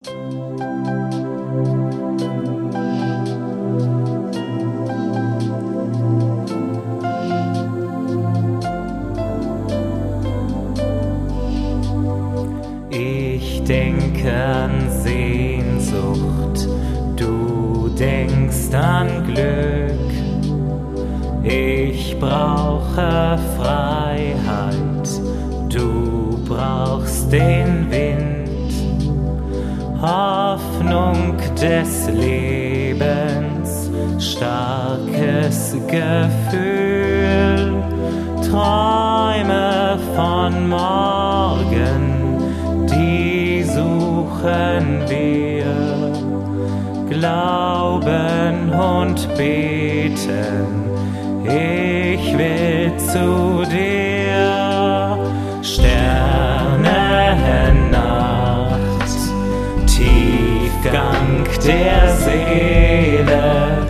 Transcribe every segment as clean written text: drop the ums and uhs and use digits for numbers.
Ich denke an Sehnsucht, du denkst an Glück. Ich brauche Freiheit, du brauchst den Wind. Hoffnung des Lebens, starkes Gefühl. Träume von morgen, die suchen wir. Glauben und beten, ich will zu dir. Sternennacht, Tiefgang der Seele.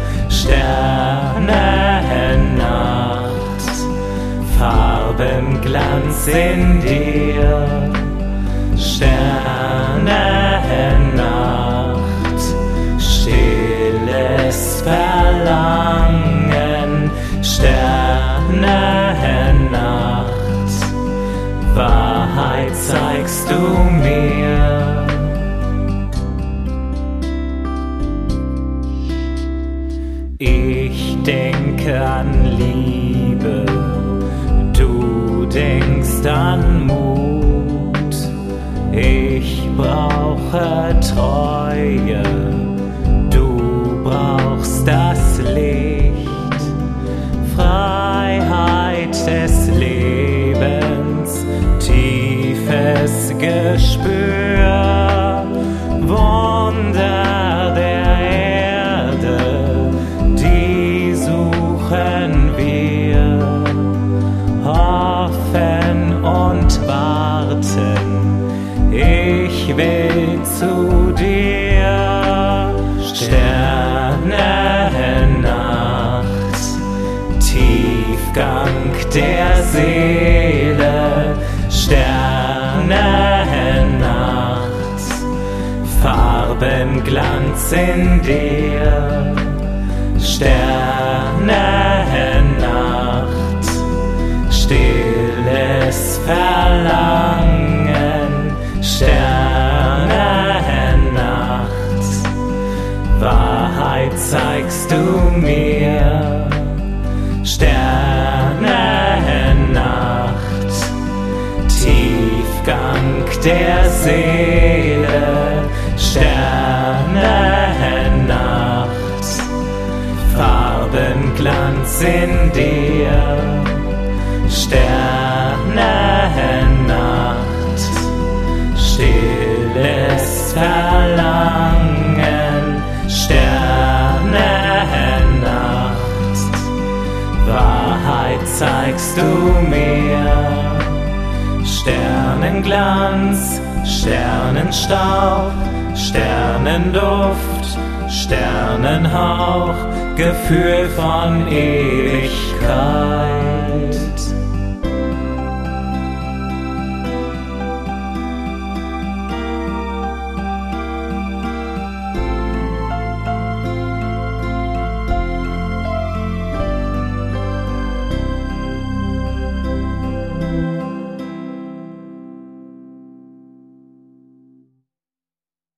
Sternennacht, Farbenglanz in dir. Sternennacht, stilles Verlangen. Sternennacht, Wahrheit zeigst du mir. Ich denke an Liebe, du denkst an Mut. Ich brauche Treue, du brauchst das Licht. Freiheit des Lebens, tiefes Gespür. Wunder der Erde, die suchen wir. Hoffen und warten, ich will zu dir. Sternennacht, Tiefgang der Seele. Sternennacht, Farbenglanz in dir. Sternennacht, stilles Verlangen. Sternennacht, Wahrheit zeigst du mir. Sternennacht, Tiefgang der Seele. Sternennacht, Farbenglanz in dir. Sternennacht, stilles Verlangen. Sternennacht, Wahrheit zeigst du mir. Sternenglanz, Sternenstaub, Sternenduft, Sternenhauch, Gefühl von Ewigkeit.